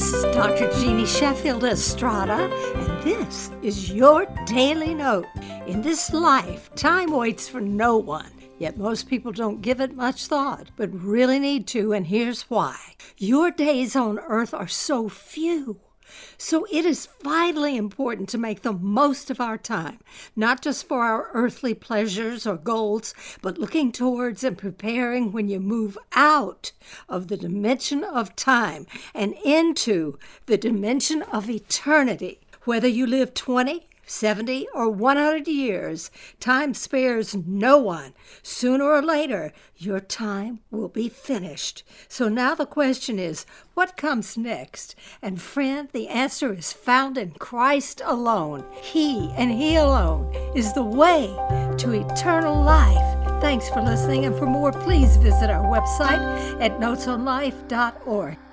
This is Dr. Jeannie Sheffield Estrada, and this is your Daily Note. In this life, time waits for no one, yet most people don't give it much thought, but really need to, and here's why. Your days on earth are so few. So it is vitally important to make the most of our time, not just for our earthly pleasures or goals, but looking towards and preparing when you move out of the dimension of time and into the dimension of eternity. Whether you live 20, 70, or 100 years, time spares no one. Sooner or later, your time will be finished. So now the question is, what comes next? And friend, the answer is found in Christ alone. He and He alone is the way to eternal life. Thanks for listening, and for more, please visit our website at notesonlife.org.